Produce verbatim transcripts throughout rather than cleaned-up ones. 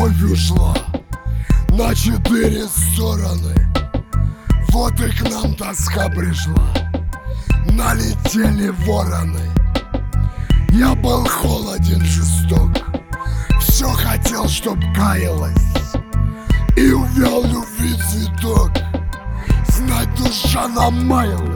любовь ушла на четыре стороны. Вот и к нам тоска пришла, налетели вороны. Я был холоден, жесток, все хотел, чтоб каялась, и увял любви цветок, знать душа намаялась.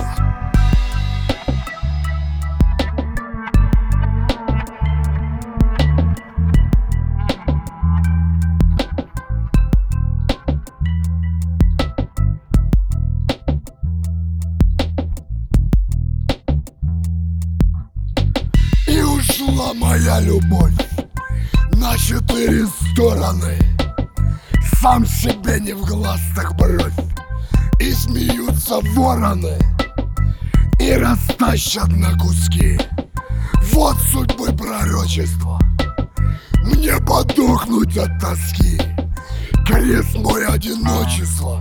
И ушла моя любовь на четыре стороны. Сам себе не в глаз, так бровь. И смеются вороны, и растащат на куски. Вот судьбы пророчества, мне подохнуть от тоски. Крест мой одиночество.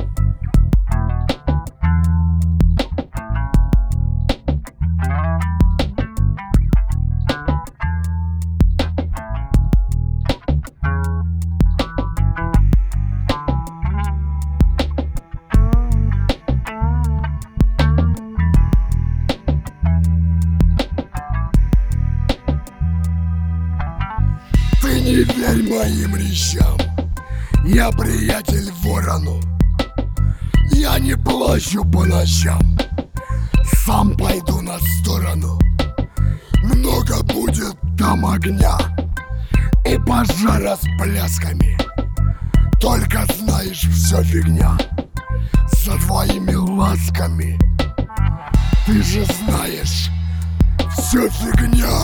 Ты не верь моим речам, я приятель ворону. Я не плачу по ночам, сам пойду на сторону. Много будет там огня и пожара с плясками. Только знаешь, все фигня со твоими ласками. Ты же знаешь, все фигня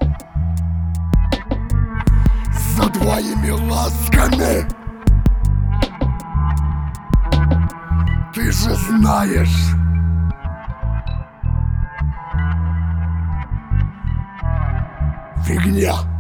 за твоими ласками. Ты же знаешь. Фигня.